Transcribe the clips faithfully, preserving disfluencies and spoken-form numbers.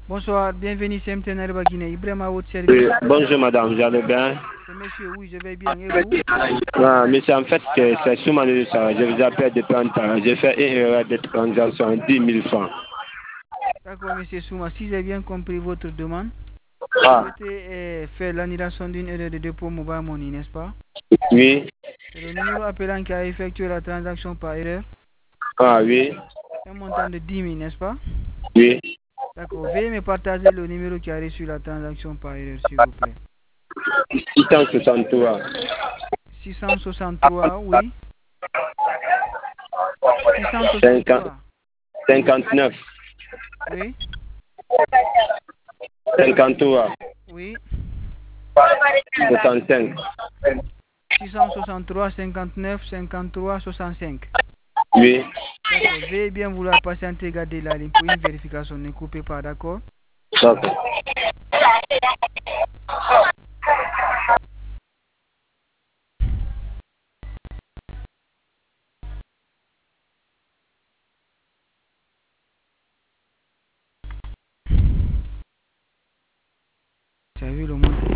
Bonsoir, bienvenue C M T Nariba Guinée. Ibrahim à votre Oui, service. bonjour madame, vous allez bien? C'est monsieur, oui, je vais bien. Et vous? Ah, monsieur, en fait, c'est c'est Soumane de ça. Je vous appelle depuis longtemps. J'ai fait une erreur de transaction, dix mille francs. D'accord, monsieur Souma. Si j'ai bien compris votre demande, vous Ah, souhaitez euh, faire l'annulation d'une erreur de dépôt mobile money, n'est-ce pas? oui. C'est le numéro appelant qui a effectué la transaction par erreur. Ah, oui. Un montant de dix mille, n'est-ce pas? Oui. D'accord. Veuillez me partager le numéro qui a reçu la transaction par erreur, s'il vous plaît. six cent soixante-trois. six cent soixante-trois, oui. cinquante, six cent soixante-trois, cinquante-neuf. oui. cinquante-trois. Oui. soixante-cinq. six cent soixante-trois, cinquante-neuf, cinquante-trois, soixante-cinq. Oui. D'accord. Veuillez bien vouloir patienter, garder la ligne pour une vérification. Ne coupez pas, d'accord? D'accord. Tu as vu le montant?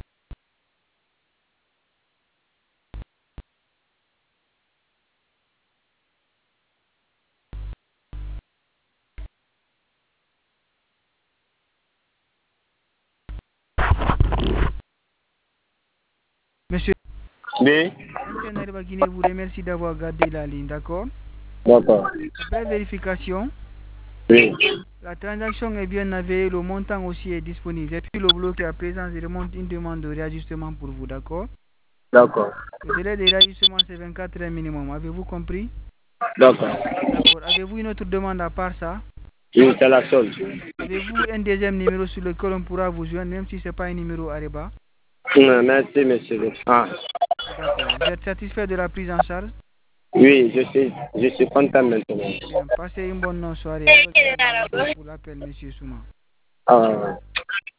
Monsieur, Oui. Internet de Guinée vous remercie d'avoir gardé la ligne, d'accord? D'accord. Après vérification, Oui. la transaction est bien avérée, le montant aussi est disponible. Et puis le bloc est à présent, je demande une demande de réajustement pour vous, d'accord? D'accord. Le délai de réajustement, c'est vingt-quatre heures minimum. Avez-vous compris? D'accord. D'accord. Avez-vous une autre demande à part ça? Oui, c'est la seule. Avez-vous un deuxième numéro sur lequel on pourra vous joindre, même si ce n'est pas un numéro Areba? Non, merci, monsieur. Ah. D'accord. Vous êtes satisfait de la prise en charge? Oui, je suis, je suis content maintenant. Bien. Passez une bonne soirée. Merci pour l'appel, monsieur Souma. Ah.